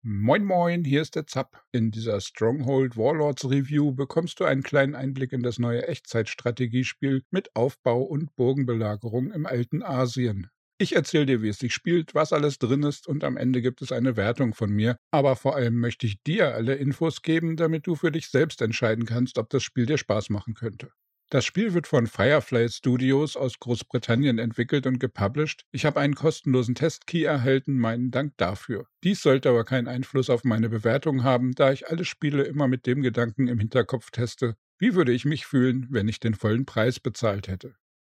Moin Moin, hier ist der Zapp. In dieser Stronghold Warlords Review bekommst du einen kleinen Einblick in das neue Echtzeitstrategiespiel mit Aufbau und Burgenbelagerung im alten Asien. Ich erzähle dir, wie es sich spielt, was alles drin ist und am Ende gibt es eine Wertung von mir, aber vor allem möchte ich dir alle Infos geben, damit du für dich selbst entscheiden kannst, ob das Spiel dir Spaß machen könnte. Das Spiel wird von Firefly Studios aus Großbritannien entwickelt und gepublished. Ich habe einen kostenlosen Testkey erhalten, meinen Dank dafür. Dies sollte aber keinen Einfluss auf meine Bewertung haben, da ich alle Spiele immer mit dem Gedanken im Hinterkopf teste, wie würde ich mich fühlen, wenn ich den vollen Preis bezahlt hätte.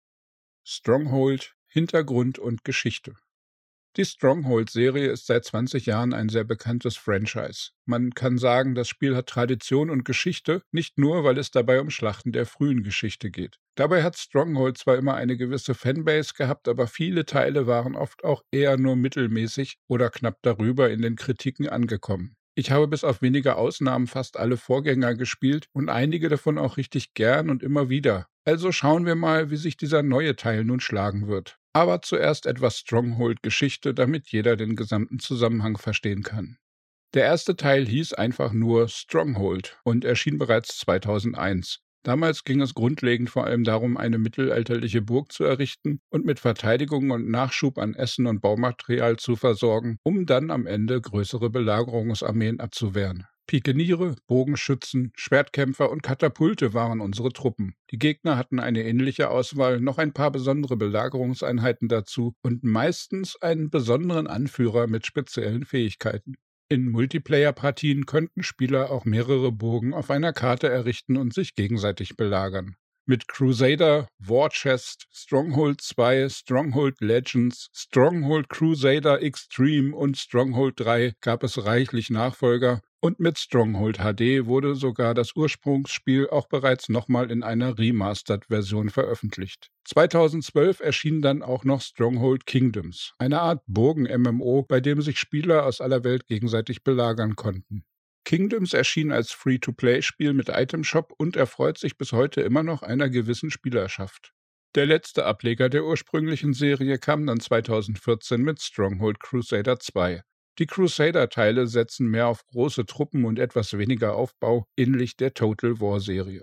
Stronghold, Hintergrund und Geschichte. Die Stronghold-Serie ist seit 20 Jahren ein sehr bekanntes Franchise. Man kann sagen, das Spiel hat Tradition und Geschichte, nicht nur, weil es dabei um Schlachten der frühen Geschichte geht. Dabei hat Stronghold zwar immer eine gewisse Fanbase gehabt, aber viele Teile waren oft auch eher nur mittelmäßig oder knapp darüber in den Kritiken angekommen. Ich habe bis auf wenige Ausnahmen fast alle Vorgänger gespielt und einige davon auch richtig gern und immer wieder. Also schauen wir mal, wie sich dieser neue Teil nun schlagen wird. Aber zuerst etwas Stronghold-Geschichte, damit jeder den gesamten Zusammenhang verstehen kann. Der erste Teil hieß einfach nur Stronghold und erschien bereits 2001. Damals ging es grundlegend vor allem darum, eine mittelalterliche Burg zu errichten und mit Verteidigung und Nachschub an Essen und Baumaterial zu versorgen, um dann am Ende größere Belagerungsarmeen abzuwehren. Pikeniere, Bogenschützen, Schwertkämpfer und Katapulte waren unsere Truppen. Die Gegner hatten eine ähnliche Auswahl, noch ein paar besondere Belagerungseinheiten dazu und meistens einen besonderen Anführer mit speziellen Fähigkeiten. In Multiplayer-Partien könnten Spieler auch mehrere Burgen auf einer Karte errichten und sich gegenseitig belagern. Mit Crusader, War Chest, Stronghold 2, Stronghold Legends, Stronghold Crusader Extreme und Stronghold 3 gab es reichlich Nachfolger und mit Stronghold HD wurde sogar das Ursprungsspiel auch bereits nochmal in einer Remastered-Version veröffentlicht. 2012 erschien dann auch noch Stronghold Kingdoms, eine Art Burgen-MMO, bei dem sich Spieler aus aller Welt gegenseitig belagern konnten. Kingdoms erschien als Free-to-Play-Spiel mit Itemshop und erfreut sich bis heute immer noch einer gewissen Spielerschaft. Der letzte Ableger der ursprünglichen Serie kam dann 2014 mit Stronghold Crusader 2. Die Crusader-Teile setzen mehr auf große Truppen und etwas weniger Aufbau, ähnlich der Total War-Serie.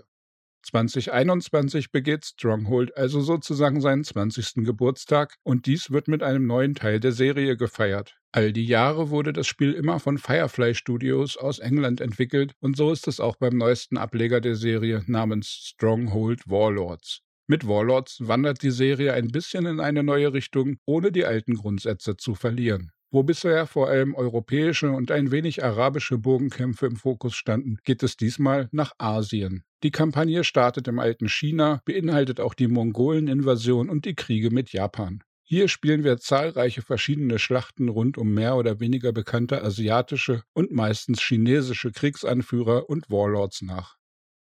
2021 begeht Stronghold also sozusagen seinen 20. Geburtstag und dies wird mit einem neuen Teil der Serie gefeiert. All die Jahre wurde das Spiel immer von Firefly Studios aus England entwickelt und so ist es auch beim neuesten Ableger der Serie namens Stronghold Warlords. Mit Warlords wandert die Serie ein bisschen in eine neue Richtung, ohne die alten Grundsätze zu verlieren. Wo bisher vor allem europäische und ein wenig arabische Burgenkämpfe im Fokus standen, geht es diesmal nach Asien. Die Kampagne startet im alten China, beinhaltet auch die Mongolen-Invasion und die Kriege mit Japan. Hier spielen wir zahlreiche verschiedene Schlachten rund um mehr oder weniger bekannte asiatische und meistens chinesische Kriegsanführer und Warlords nach.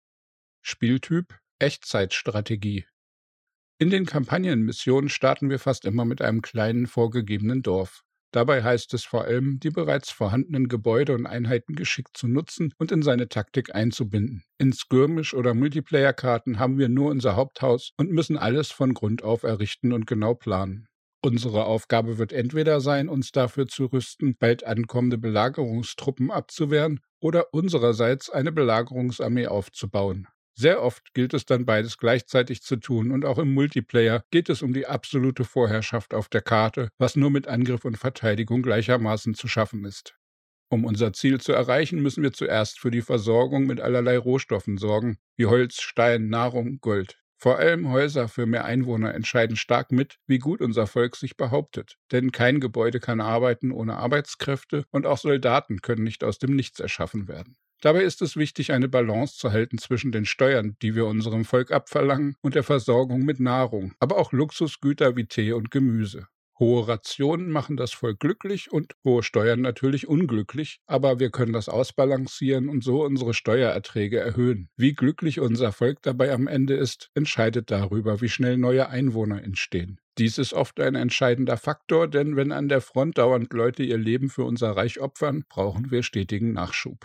Spieltyp: Echtzeitstrategie. In den Kampagnenmissionen starten wir fast immer mit einem kleinen vorgegebenen Dorf. Dabei heißt es vor allem, die bereits vorhandenen Gebäude und Einheiten geschickt zu nutzen und in seine Taktik einzubinden. In Skirmish- oder Multiplayer-Karten haben wir nur unser Haupthaus und müssen alles von Grund auf errichten und genau planen. Unsere Aufgabe wird entweder sein, uns dafür zu rüsten, bald ankommende Belagerungstruppen abzuwehren oder unsererseits eine Belagerungsarmee aufzubauen. Sehr oft gilt es dann beides gleichzeitig zu tun und auch im Multiplayer geht es um die absolute Vorherrschaft auf der Karte, was nur mit Angriff und Verteidigung gleichermaßen zu schaffen ist. Um unser Ziel zu erreichen, müssen wir zuerst für die Versorgung mit allerlei Rohstoffen sorgen, wie Holz, Stein, Nahrung, Gold. Vor allem Häuser für mehr Einwohner entscheiden stark mit, wie gut unser Volk sich behauptet. Denn kein Gebäude kann arbeiten ohne Arbeitskräfte und auch Soldaten können nicht aus dem Nichts erschaffen werden. Dabei ist es wichtig, eine Balance zu halten zwischen den Steuern, die wir unserem Volk abverlangen, und der Versorgung mit Nahrung, aber auch Luxusgüter wie Tee und Gemüse. Hohe Rationen machen das Volk glücklich und hohe Steuern natürlich unglücklich, aber wir können das ausbalancieren und so unsere Steuererträge erhöhen. Wie glücklich unser Volk dabei am Ende ist, entscheidet darüber, wie schnell neue Einwohner entstehen. Dies ist oft ein entscheidender Faktor, denn wenn an der Front dauernd Leute ihr Leben für unser Reich opfern, brauchen wir stetigen Nachschub.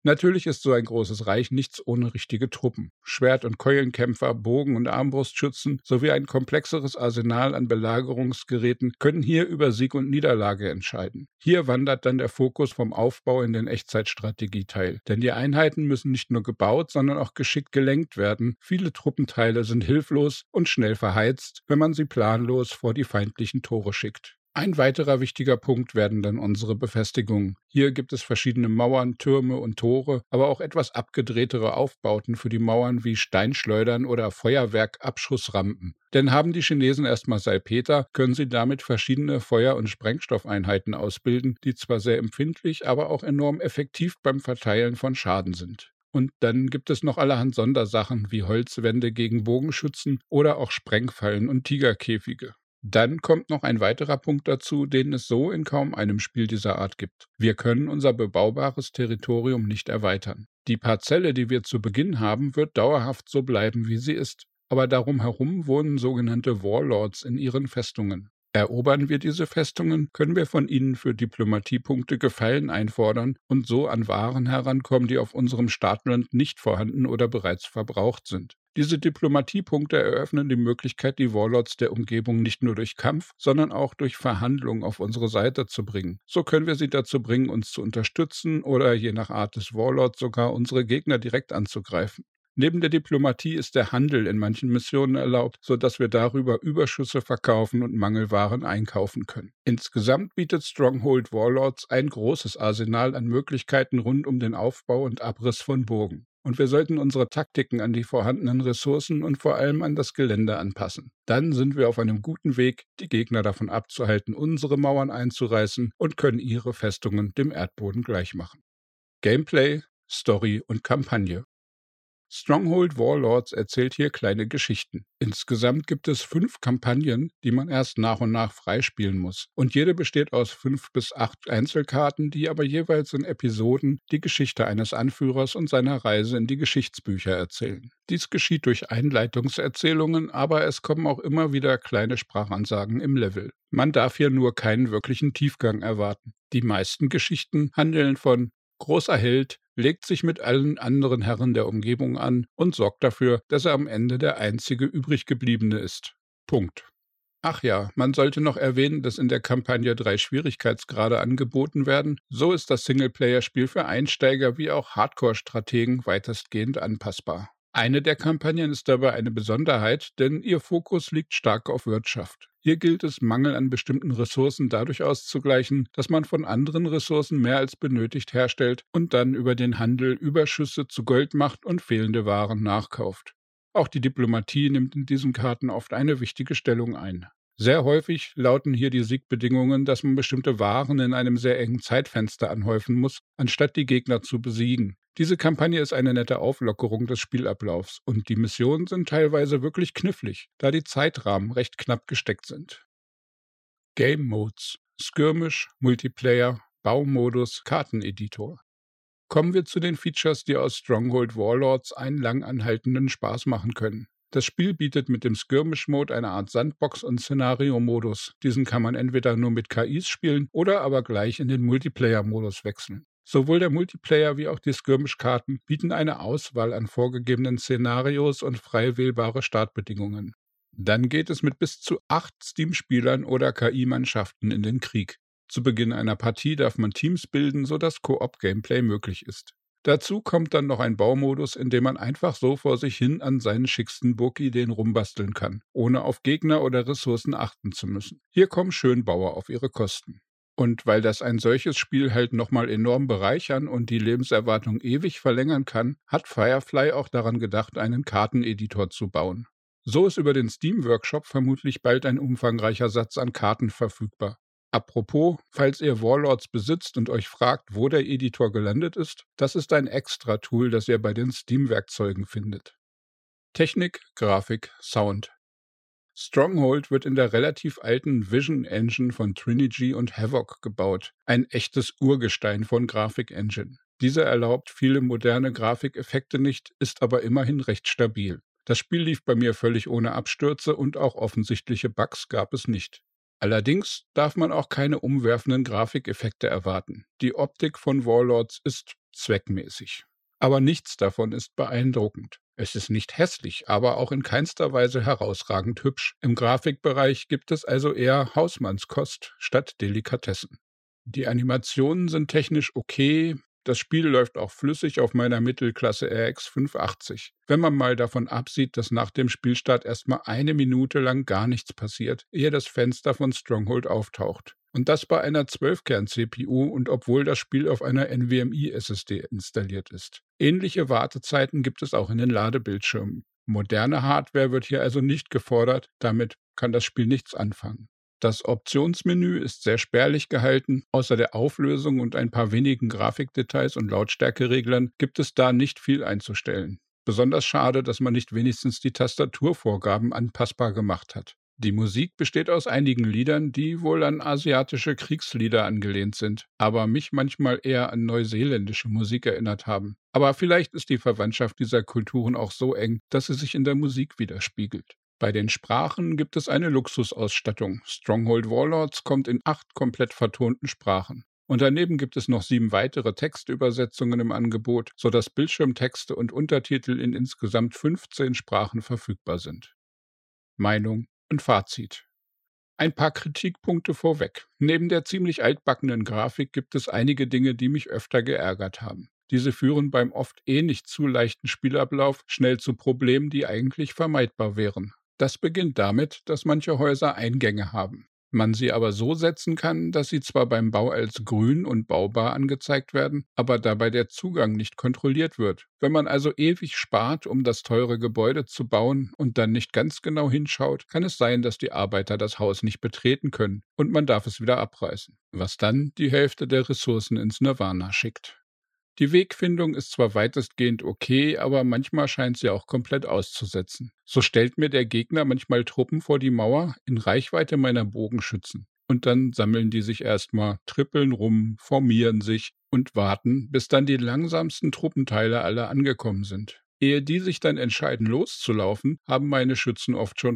Natürlich ist so ein großes Reich nichts ohne richtige Truppen. Schwert- und Keulenkämpfer, Bogen- und Armbrustschützen sowie ein komplexeres Arsenal an Belagerungsgeräten können hier über Sieg und Niederlage entscheiden. Hier wandert dann der Fokus vom Aufbau in den Echtzeitstrategieteil. Denn die Einheiten müssen nicht nur gebaut, sondern auch geschickt gelenkt werden. Viele Truppenteile sind hilflos und schnell verheizt, wenn man sie planlos vor die feindlichen Tore schickt. Ein weiterer wichtiger Punkt werden dann unsere Befestigungen. Hier gibt es verschiedene Mauern, Türme und Tore, aber auch etwas abgedrehtere Aufbauten für die Mauern wie Steinschleudern oder Feuerwerkabschussrampen. Denn haben die Chinesen erstmal Salpeter, können sie damit verschiedene Feuer- und Sprengstoffeinheiten ausbilden, die zwar sehr empfindlich, aber auch enorm effektiv beim Verteilen von Schaden sind. Und dann gibt es noch allerhand Sondersachen wie Holzwände gegen Bogenschützen oder auch Sprengfallen und Tigerkäfige. Dann kommt noch ein weiterer Punkt dazu, den es so in kaum einem Spiel dieser Art gibt. Wir können unser bebaubares Territorium nicht erweitern. Die Parzelle, die wir zu Beginn haben, wird dauerhaft so bleiben, wie sie ist. Aber darum herum wohnen sogenannte Warlords in ihren Festungen. Erobern wir diese Festungen, können wir von ihnen für Diplomatiepunkte Gefallen einfordern und so an Waren herankommen, die auf unserem Startland nicht vorhanden oder bereits verbraucht sind. Diese Diplomatiepunkte eröffnen die Möglichkeit, die Warlords der Umgebung nicht nur durch Kampf, sondern auch durch Verhandlungen auf unsere Seite zu bringen. So können wir sie dazu bringen, uns zu unterstützen oder je nach Art des Warlords sogar unsere Gegner direkt anzugreifen. Neben der Diplomatie ist der Handel in manchen Missionen erlaubt, sodass wir darüber Überschüsse verkaufen und Mangelwaren einkaufen können. Insgesamt bietet Stronghold Warlords ein großes Arsenal an Möglichkeiten rund um den Aufbau und Abriss von Burgen. Und wir sollten unsere Taktiken an die vorhandenen Ressourcen und vor allem an das Gelände anpassen. Dann sind wir auf einem guten Weg, die Gegner davon abzuhalten, unsere Mauern einzureißen und können ihre Festungen dem Erdboden gleichmachen. Gameplay, Story und Kampagne. Stronghold Warlords erzählt hier kleine Geschichten. Insgesamt gibt es 5 Kampagnen, die man erst nach und nach freispielen muss. Und jede besteht aus 5 bis 8 Einzelkarten, die aber jeweils in Episoden die Geschichte eines Anführers und seiner Reise in die Geschichtsbücher erzählen. Dies geschieht durch Einleitungserzählungen, aber es kommen auch immer wieder kleine Sprachansagen im Level. Man darf hier nur keinen wirklichen Tiefgang erwarten. Die meisten Geschichten handeln von großer Held legt sich mit allen anderen Herren der Umgebung an und sorgt dafür, dass er am Ende der einzige übriggebliebene ist. Punkt. Ach ja, man sollte noch erwähnen, dass in der Kampagne 3 Schwierigkeitsgrade angeboten werden. So ist das Singleplayer-Spiel für Einsteiger wie auch Hardcore-Strategen weitestgehend anpassbar. Eine der Kampagnen ist dabei eine Besonderheit, denn ihr Fokus liegt stark auf Wirtschaft. Hier gilt es, Mangel an bestimmten Ressourcen dadurch auszugleichen, dass man von anderen Ressourcen mehr als benötigt herstellt und dann über den Handel Überschüsse zu Gold macht und fehlende Waren nachkauft. Auch die Diplomatie nimmt in diesen Karten oft eine wichtige Stellung ein. Sehr häufig lauten hier die Siegbedingungen, dass man bestimmte Waren in einem sehr engen Zeitfenster anhäufen muss, anstatt die Gegner zu besiegen. Diese Kampagne ist eine nette Auflockerung des Spielablaufs und die Missionen sind teilweise wirklich knifflig, da die Zeitrahmen recht knapp gesteckt sind. Game Modes: Skirmish, Multiplayer, Baumodus, Karteneditor. Kommen wir zu den Features, die aus Stronghold Warlords einen lang anhaltenden Spaß machen können. Das Spiel bietet mit dem Skirmish-Mode eine Art Sandbox- und Szenario-Modus. Diesen kann man entweder nur mit KIs spielen oder aber gleich in den Multiplayer-Modus wechseln. Sowohl der Multiplayer wie auch die Skirmish-Karten bieten eine Auswahl an vorgegebenen Szenarios und frei wählbare Startbedingungen. Dann geht es mit bis zu 8 Steam-Spielern oder KI-Mannschaften in den Krieg. Zu Beginn einer Partie darf man Teams bilden, sodass Koop-Gameplay möglich ist. Dazu kommt dann noch ein Baumodus, in dem man einfach so vor sich hin an seinen schicksten Burgideen rumbasteln kann, ohne auf Gegner oder Ressourcen achten zu müssen. Hier kommen Schönbauer auf ihre Kosten. Und weil das ein solches Spiel halt nochmal enorm bereichern und die Lebenserwartung ewig verlängern kann, hat Firefly auch daran gedacht, einen Karteneditor zu bauen. So ist über den Steam-Workshop vermutlich bald ein umfangreicher Satz an Karten verfügbar. Apropos, falls ihr Warlords besitzt und euch fragt, wo der Editor gelandet ist, das ist ein Extra-Tool, das ihr bei den Steam-Werkzeugen findet. Technik, Grafik, Sound. Stronghold wird in der relativ alten Vision Engine von Trinergy und Havok gebaut, ein echtes Urgestein von Grafik-Engine. Diese erlaubt viele moderne Grafikeffekte nicht, ist aber immerhin recht stabil. Das Spiel lief bei mir völlig ohne Abstürze und auch offensichtliche Bugs gab es nicht. Allerdings darf man auch keine umwerfenden Grafikeffekte erwarten. Die Optik von Warlords ist zweckmäßig. Aber nichts davon ist beeindruckend. Es ist nicht hässlich, aber auch in keinster Weise herausragend hübsch. Im Grafikbereich gibt es also eher Hausmannskost statt Delikatessen. Die Animationen sind technisch okay, das Spiel läuft auch flüssig auf meiner Mittelklasse RX 580. Wenn man mal davon absieht, dass nach dem Spielstart erstmal eine Minute lang gar nichts passiert, ehe das Fenster von Stronghold auftaucht. Und das bei einer 12-Kern-CPU und obwohl das Spiel auf einer NVMe-SSD installiert ist. Ähnliche Wartezeiten gibt es auch in den Ladebildschirmen. Moderne Hardware wird hier also nicht gefordert, damit kann das Spiel nichts anfangen. Das Optionsmenü ist sehr spärlich gehalten. Außer der Auflösung und ein paar wenigen Grafikdetails und Lautstärkereglern gibt es da nicht viel einzustellen. Besonders schade, dass man nicht wenigstens die Tastaturvorgaben anpassbar gemacht hat. Die Musik besteht aus einigen Liedern, die wohl an asiatische Kriegslieder angelehnt sind, aber mich manchmal eher an neuseeländische Musik erinnert haben. Aber vielleicht ist die Verwandtschaft dieser Kulturen auch so eng, dass sie sich in der Musik widerspiegelt. Bei den Sprachen gibt es eine Luxusausstattung. Stronghold Warlords kommt in 8 komplett vertonten Sprachen. Und daneben gibt es noch 7 weitere Textübersetzungen im Angebot, sodass Bildschirmtexte und Untertitel in insgesamt 15 Sprachen verfügbar sind. Meinung und Fazit. Ein paar Kritikpunkte vorweg. Neben der ziemlich altbackenen Grafik gibt es einige Dinge, die mich öfter geärgert haben. Diese führen beim oft nicht zu leichten Spielablauf schnell zu Problemen, die eigentlich vermeidbar wären. Das beginnt damit, dass manche Häuser Eingänge haben. Man sie aber so setzen kann, dass sie zwar beim Bau als grün und baubar angezeigt werden, aber dabei der Zugang nicht kontrolliert wird. Wenn man also ewig spart, um das teure Gebäude zu bauen und dann nicht ganz genau hinschaut, kann es sein, dass die Arbeiter das Haus nicht betreten können und man darf es wieder abreißen, was dann die Hälfte der Ressourcen ins Nirvana schickt. Die Wegfindung ist zwar weitestgehend okay, aber manchmal scheint sie auch komplett auszusetzen. So stellt mir der Gegner manchmal Truppen vor die Mauer in Reichweite meiner Bogenschützen. Und dann sammeln die sich erstmal, trippeln rum, formieren sich und warten, bis dann die langsamsten Truppenteile alle angekommen sind. Ehe die sich dann entscheiden loszulaufen, haben meine Schützen oft schon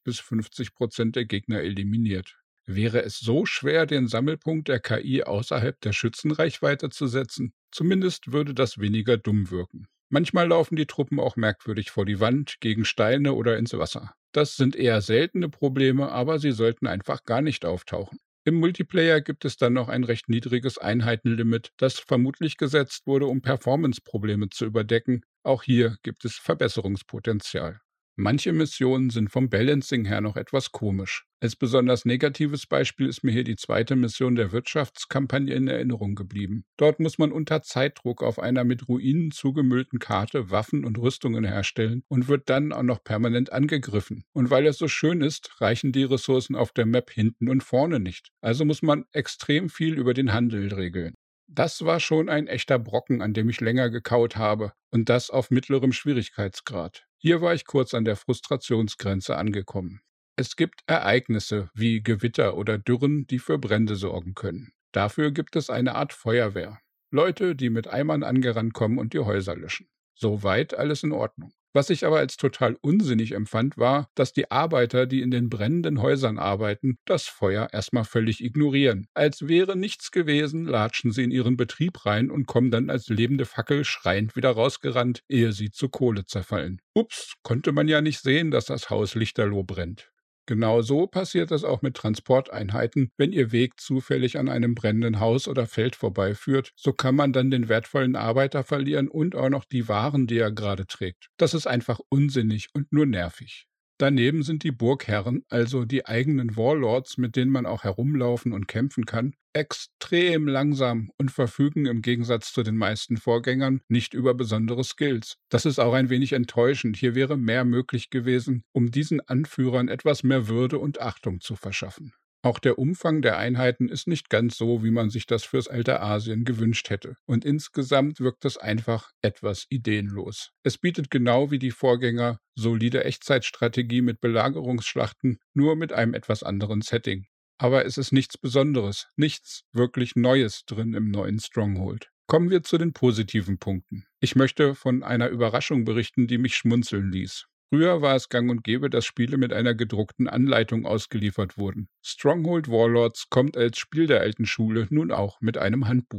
30-50% der Gegner eliminiert. Wäre es so schwer, den Sammelpunkt der KI außerhalb der Schützenreichweite zu setzen? Zumindest würde das weniger dumm wirken. Manchmal laufen die Truppen auch merkwürdig vor die Wand, gegen Steine oder ins Wasser. Das sind eher seltene Probleme, aber sie sollten einfach gar nicht auftauchen. Im Multiplayer gibt es dann noch ein recht niedriges Einheitenlimit, das vermutlich gesetzt wurde, um Performance-Probleme zu überdecken. Auch hier gibt es Verbesserungspotenzial. Manche Missionen sind vom Balancing her noch etwas komisch. Als besonders negatives Beispiel ist mir hier die 2. Mission der Wirtschaftskampagne in Erinnerung geblieben. Dort muss man unter Zeitdruck auf einer mit Ruinen zugemüllten Karte Waffen und Rüstungen herstellen und wird dann auch noch permanent angegriffen. Und weil es so schön ist, reichen die Ressourcen auf der Map hinten und vorne nicht. Also muss man extrem viel über den Handel regeln. Das war schon ein echter Brocken, an dem ich länger gekaut habe, und das auf mittlerem Schwierigkeitsgrad. Hier war ich kurz an der Frustrationsgrenze angekommen. Es gibt Ereignisse wie Gewitter oder Dürren, die für Brände sorgen können. Dafür gibt es eine Art Feuerwehr. Leute, die mit Eimern angerannt kommen und die Häuser löschen. Soweit alles in Ordnung. Was ich aber als total unsinnig empfand, war, dass die Arbeiter, die in den brennenden Häusern arbeiten, das Feuer erstmal völlig ignorieren. Als wäre nichts gewesen, latschen sie in ihren Betrieb rein und kommen dann als lebende Fackel schreiend wieder rausgerannt, ehe sie zu Kohle zerfallen. Ups, konnte man ja nicht sehen, dass das Haus lichterloh brennt. Genau so passiert es auch mit Transporteinheiten. Wenn ihr Weg zufällig an einem brennenden Haus oder Feld vorbeiführt, so kann man dann den wertvollen Arbeiter verlieren und auch noch die Waren, die er gerade trägt. Das ist einfach unsinnig und nur nervig. Daneben sind die Burgherren, also die eigenen Warlords, mit denen man auch herumlaufen und kämpfen kann, extrem langsam und verfügen im Gegensatz zu den meisten Vorgängern nicht über besondere Skills. Das ist auch ein wenig enttäuschend. Hier wäre mehr möglich gewesen, um diesen Anführern etwas mehr Würde und Achtung zu verschaffen. Auch der Umfang der Einheiten ist nicht ganz so, wie man sich das fürs alte Asien gewünscht hätte. Und insgesamt wirkt es einfach etwas ideenlos. Es bietet genau wie die Vorgänger solide Echtzeitstrategie mit Belagerungsschlachten, nur mit einem etwas anderen Setting. Aber es ist nichts Besonderes, nichts wirklich Neues drin im neuen Stronghold. Kommen wir zu den positiven Punkten. Ich möchte von einer Überraschung berichten, die mich schmunzeln ließ. Früher war es gang und gäbe, dass Spiele mit einer gedruckten Anleitung ausgeliefert wurden. Stronghold Warlords kommt als Spiel der alten Schule nun auch mit einem Handbuch.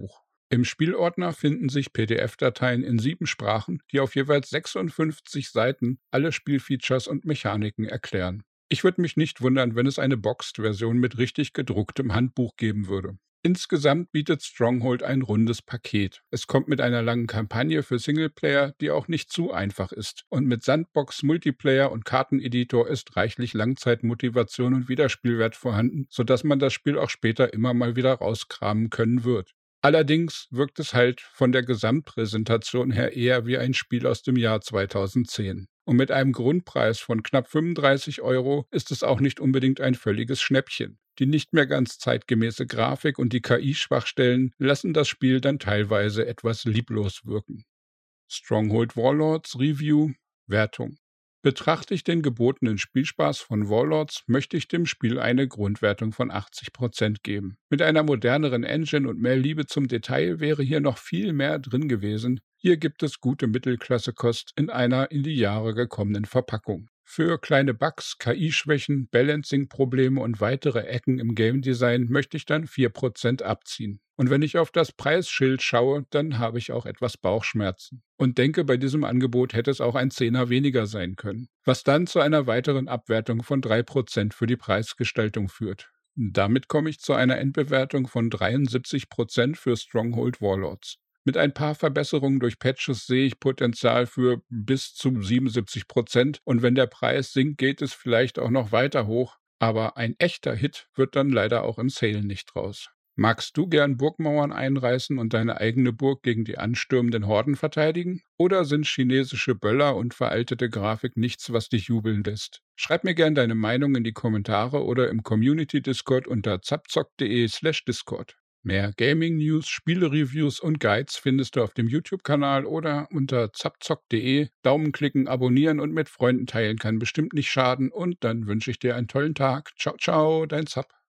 Im Spielordner finden sich PDF-Dateien in 7 Sprachen, die auf jeweils 56 Seiten alle Spielfeatures und Mechaniken erklären. Ich würde mich nicht wundern, wenn es eine Boxed-Version mit richtig gedrucktem Handbuch geben würde. Insgesamt bietet Stronghold ein rundes Paket. Es kommt mit einer langen Kampagne für Singleplayer, die auch nicht zu einfach ist. Und mit Sandbox, Multiplayer und Karteneditor ist reichlich Langzeitmotivation und Wiederspielwert vorhanden, sodass man das Spiel auch später immer mal wieder rauskramen können wird. Allerdings wirkt es halt von der Gesamtpräsentation her eher wie ein Spiel aus dem Jahr 2010. Und mit einem Grundpreis von knapp 35 € ist es auch nicht unbedingt ein völliges Schnäppchen. Die nicht mehr ganz zeitgemäße Grafik und die KI-Schwachstellen lassen das Spiel dann teilweise etwas lieblos wirken. Stronghold Warlords Review Wertung. Betrachte ich den gebotenen Spielspaß von Warlords, möchte ich dem Spiel eine Grundwertung von 80% geben. Mit einer moderneren Engine und mehr Liebe zum Detail wäre hier noch viel mehr drin gewesen. Hier gibt es gute Mittelklasse-Kost in einer in die Jahre gekommenen Verpackung. Für kleine Bugs, KI-Schwächen, Balancing-Probleme und weitere Ecken im Game Design möchte ich dann 4% abziehen. Und wenn ich auf das Preisschild schaue, dann habe ich auch etwas Bauchschmerzen. Und denke, bei diesem Angebot hätte es auch ein Zehner weniger sein können. Was dann zu einer weiteren Abwertung von 3% für die Preisgestaltung führt. Damit komme ich zu einer Endbewertung von 73% für Stronghold Warlords. Mit ein paar Verbesserungen durch Patches sehe ich Potenzial für bis zu 77% und wenn der Preis sinkt, geht es vielleicht auch noch weiter hoch, aber ein echter Hit wird dann leider auch im Sale nicht raus. Magst du gern Burgmauern einreißen und deine eigene Burg gegen die anstürmenden Horden verteidigen? Oder sind chinesische Böller und veraltete Grafik nichts, was dich jubeln lässt? Schreib mir gern deine Meinung in die Kommentare oder im Community-Discord unter zapzock.de/discord. Mehr Gaming-News, Spiele-Reviews und Guides findest du auf dem YouTube-Kanal oder unter zapzock.de. Daumen klicken, abonnieren und mit Freunden teilen kann bestimmt nicht schaden. Und dann wünsche ich dir einen tollen Tag. Ciao, ciao, dein Zap.